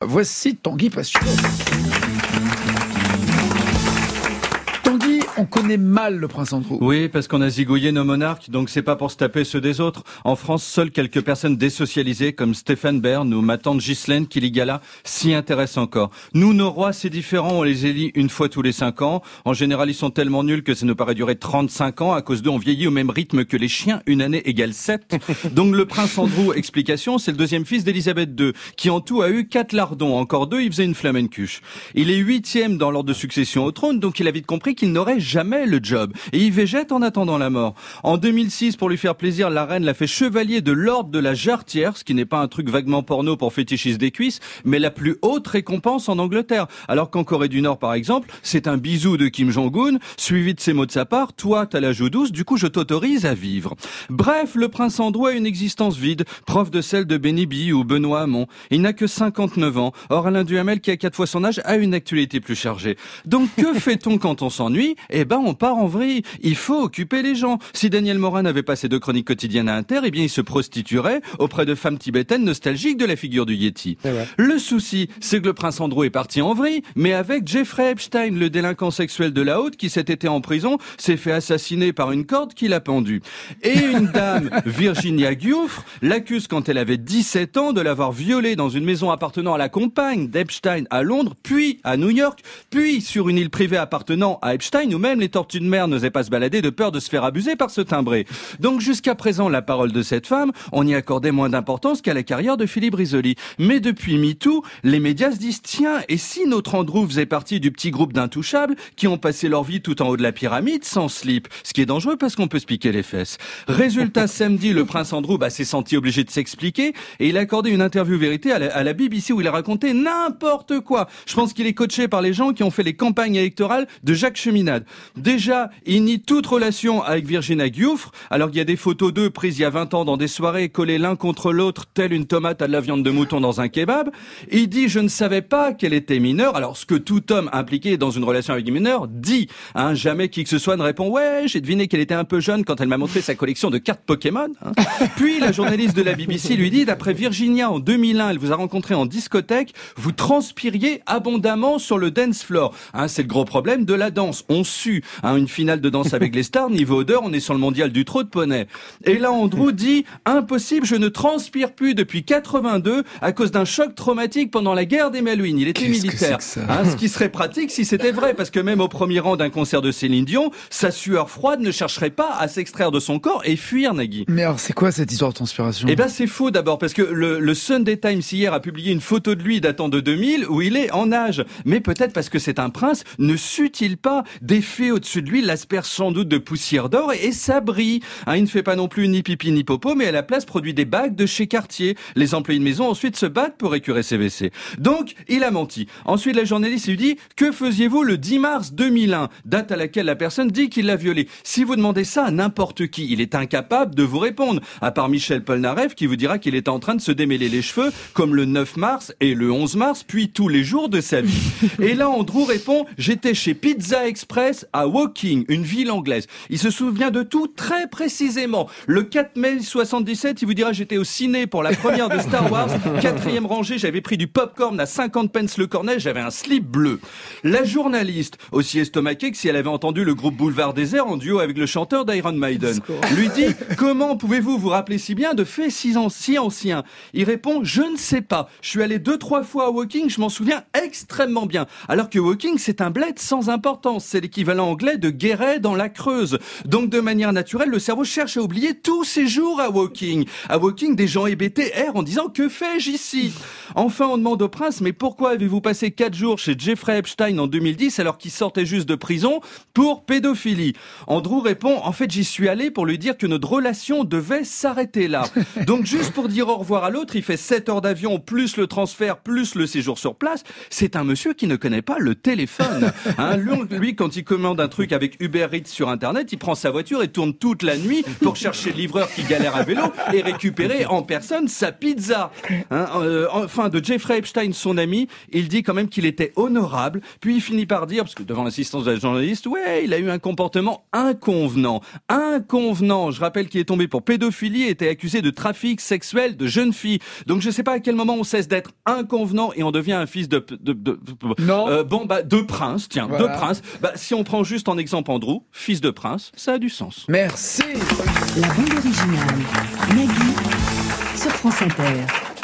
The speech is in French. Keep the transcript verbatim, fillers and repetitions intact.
Voici Tanguy Passion. Tanguy, on connaît mal le prince Andrew. Oui, parce qu'on a zigouillé nos monarques, donc c'est pas pour se taper ceux des autres. En France, seules quelques personnes désocialisées comme Stéphane Bern ou ma tante Ghislaine Kiligala s'y intéressent encore. Nous, nos rois, c'est différent, on les élit une fois tous les cinq ans. En général, ils sont tellement nuls que ça nous paraît durer trente-cinq ans. À cause d'eux, on vieillit au même rythme que les chiens, une année égale sept. Donc le prince Andrew, explication, c'est le deuxième fils d'Élisabeth deux, qui en tout a eu quatre lardons. Encore deux, il faisait une flamencuche. Il est huitième dans l'ordre de succession au trône, donc il a vite compris qu'il n'aurait jamais le job. Et il végète en attendant la mort. En deux mille six, pour lui faire plaisir, la reine l'a fait chevalier de l'ordre de la Jarretière, ce qui n'est pas un truc vaguement porno pour fétichiser des cuisses, mais la plus haute récompense en Angleterre. Alors qu'en Corée du Nord, par exemple, c'est un bisou de Kim Jong-un, suivi de ces mots de sa part, toi, t'as la joue douce, du coup, je t'autorise à vivre. Bref, le prince Andrew a une existence vide, prof de celle de Benny B ou Benoît Hamon. Il n'a que cinquante-neuf ans. Or, Alain Duhamel, qui a quatre fois son âge, a une actualité plus chargée. Donc, que fait-on quand on s'ennuie? Eh ben, on part en vrille. Il faut occuper les gens. Si Daniel Morin n'avait pas ses deux chroniques quotidiennes à Inter, eh bien, il se prostituerait auprès de femmes tibétaines nostalgiques de la figure du Yéti. Ouais. Le souci, c'est que le prince Andrew est parti en vrille, mais avec Jeffrey Epstein, le délinquant sexuel de la Haute, qui cet été en prison, s'est fait assassiner par une corde qui l'a pendu. Et une dame, Virginia Giuffre, l'accuse quand elle avait dix-sept ans de l'avoir violée dans une maison appartenant à la compagne d'Epstein à Londres, puis à New York, puis sur une île privée appartenant à Epstein, où même les tortues de mer n'osaient pas se balader de peur de se faire abuser par ce timbré. Donc jusqu'à présent, la parole de cette femme, on y accordait moins d'importance qu'à la carrière de Philippe Risoli. Mais depuis MeToo, les médias se disent, tiens, et si notre Andrew faisait partie du petit groupe d'intouchables qui ont passé leur vie tout en haut de la pyramide sans slip, ce qui est dangereux parce qu'on peut se piquer les fesses. Résultat, samedi, le prince Andrew bah, s'est senti obligé de s'expliquer et il a accordé une interview vérité à la, à la B B C où il a raconté n'importe quoi. Je pense qu'il est coaché par les gens qui ont fait les campagnes électorales de Jacques Cheminade. Déjà, il nie toute relation avec Virginia Giuffre, alors qu'il y a des photos d'eux prises il y a vingt ans dans des soirées collées l'un contre l'autre, telle une tomate à de la viande de mouton dans un kebab. Il dit « Je ne savais pas qu'elle était mineure », alors ce que tout homme impliqué dans une relation avec une mineure dit. Hein, jamais qui que ce soit ne répond « Ouais, j'ai deviné qu'elle était un peu jeune quand elle m'a montré sa collection de cartes Pokémon. Hein. » Puis la journaliste de la B B C lui dit « D'après Virginia, en deux mille un, elle vous a rencontré en discothèque, vous transpiriez abondamment sur le dance floor. Hein, » C'est le gros problème de la danse. On sue. Hein, une finale de danse avec les stars, niveau odeur, on est sur le mondial du trot de poney. Et là, Andrew dit « Impossible, je ne transpire plus depuis quatre-vingt-deux à cause d'un choc traumatique pendant la guerre des Malouines. » Il était Qu'est-ce militaire. que c'est que ça Hein, ce qui serait pratique si c'était vrai, parce que même au premier rang d'un concert de Céline Dion, sa sueur froide ne chercherait pas à s'extraire de son corps et fuir, Nagui. Mais alors, c'est quoi cette histoire de transpiration? Eh ben, c'est faux d'abord, parce que le, le Sunday Times hier a publié une photo de lui datant de deux mille où il est en âge. Mais peut-être parce que c'est un prince, ne sut-il pas des fées au-dessus de lui l'asperge sans doute de poussière d'or et, et ça brille. Hein, il ne fait pas non plus ni pipi ni popo, mais à la place produit des bagues de chez Cartier. Les employés de maison ensuite se battent pour écurer ses W C. Donc, il a menti. Ensuite, la journaliste lui dit « Que faisiez-vous le dix mars deux mille un ?» date à laquelle la personne dit qu'il l'a violée. Si vous demandez ça à n'importe qui, il est incapable de vous répondre. À part Michel Polnareff qui vous dira qu'il est en train de se démêler les cheveux comme le neuf mars et le onze mars, puis tous les jours de sa vie. Et là, Andrew répond « J'étais chez Pizza Express à Woking, une ville anglaise. » Il se souvient de tout très précisément. Le quatre mai soixante-dix-sept, il vous dira « J'étais au ciné pour la première de Star Wars. Quatrième rangée, j'avais pris du popcorn à cinquante pence le cornet, j'avais un slip bleu. » La journaliste, aussi estomaquée que si elle avait entendu le groupe Boulevard Désert en duo avec le chanteur d'Iron Maiden, lui dit « Comment pouvez-vous vous rappeler si bien de faits si, an- si anciens ?» Il répond « Je ne sais pas. Je suis allé deux, trois fois à Woking, je m'en souviens extrêmement bien. » Alors que Woking, c'est un bled sans importance. C'est l'équivalent anglais de Guéret dans la Creuse. Donc de manière naturelle, le cerveau cherche à oublier tous ces jours à Woking. À Woking, des gens hébétés errent en disant « Que fais-je ici ?» Enfin, on demande au prince « Mais pourquoi avez-vous passé quatre jours chez Jeffrey Epstein en deux mille dix alors qu'il sortait juste de prison pour pédophilie ?» Andrew répond « En fait, j'y suis allé pour lui dire que notre relation devait s'arrêter là. » Donc juste pour dire au revoir à l'autre, il fait sept heures d'avion, plus le transfert, plus le séjour sur place. C'est un monsieur qui ne connaît pas le téléphone. Hein, lui, lui, quand il communique commande un truc avec Uber Eats sur Internet, il prend sa voiture et tourne toute la nuit pour chercher le livreur qui galère à vélo et récupérer en personne sa pizza. Hein, euh, enfin, de Jeffrey Epstein, son ami, il dit quand même qu'il était honorable, puis il finit par dire, parce que devant l'assistance de la journaliste, ouais, il a eu un comportement inconvenant. Inconvenant, je rappelle qu'il est tombé pour pédophilie et était accusé de trafic sexuel de jeunes filles. Donc je sais pas à quel moment on cesse d'être inconvenant et on devient un fils de... de, de, de non. Euh, bon, bah, de prince, tiens, voilà. de prince. Bah, si on prend juste en exemple Andrew, fils de prince, ça a du sens. Merci. La bande originale, Nagui, sur France Inter.